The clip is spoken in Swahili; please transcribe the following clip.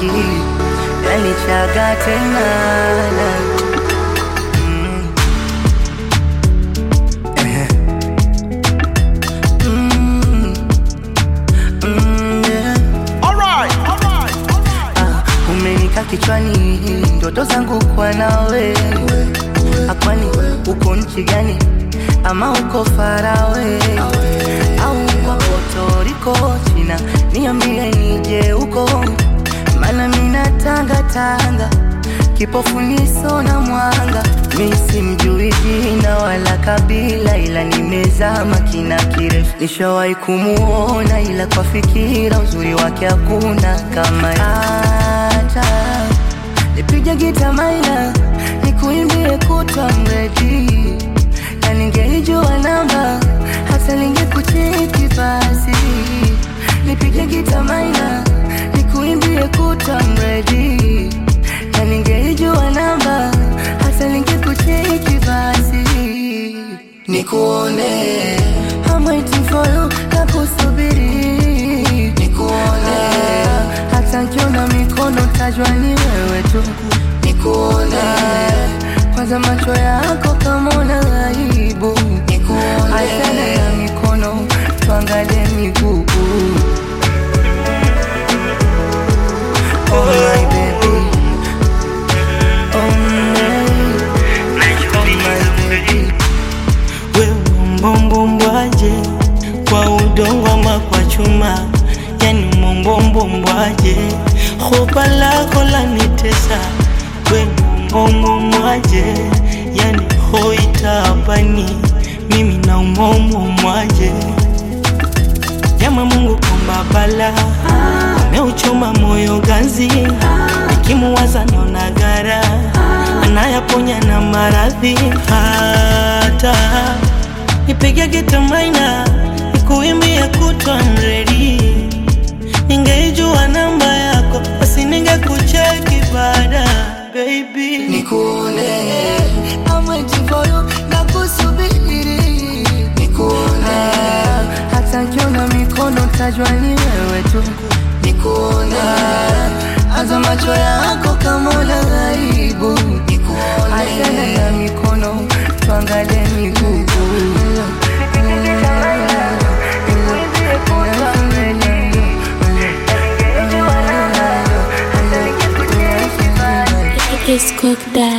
maji yalichaga tena. Umenika kichwani ndoto zangu kwa nawe. Akwani uko nchi gani ama uko farawe au uko Puerto Rico China, niambie nije uko, mana mina tanga kipofu niso na mwanga. Mi simjui jina wala kabila, ila nimezama kina kirefu. Nishawahi kumuona ila kwa fikira uzuri wake hakuna kama. Acha nipige gita maina nikuimbie kutwa mredi, na ningeijua namba hata ningekucheki basi. Nipige gita maina nikuimbie kutwa mredi, na ningeijua namba hata ningekucheki basi. Nikuone, I'm waiting for you, nakusubiri. Nikuone, hata nkiona mikono tajwa ni wewe tu. Nikuone, kwanza macho yako kama una aibu. Nikuone, achana na mikono tuangalie miguu. Oh my baby, oh my baby. Wewe mbombombwaje kwa udongo ama kwa chuma, yani mbombombwaje hopa lako lanitesa. Wewe mbombombwaje yani hoitabani mimi na mbombombwaje. Jama Mungu kumba bala ameuchoma moyo ganzi, nikimuwaza naona gara anayaponya na maradhi. Hata nipige gita maina nikuimbie kutwa mredi, ningeijua namba yako basi ningekucheki baada baby. Nikuone, I'm waiting for you, nakusubiri. Nikuone, hata nkiona mikono tajwa ni wewe tu. Nikuone, aza macho yako kama una aibu. Nikuone, achana na mikono tuangalie miguu. It's cooked that.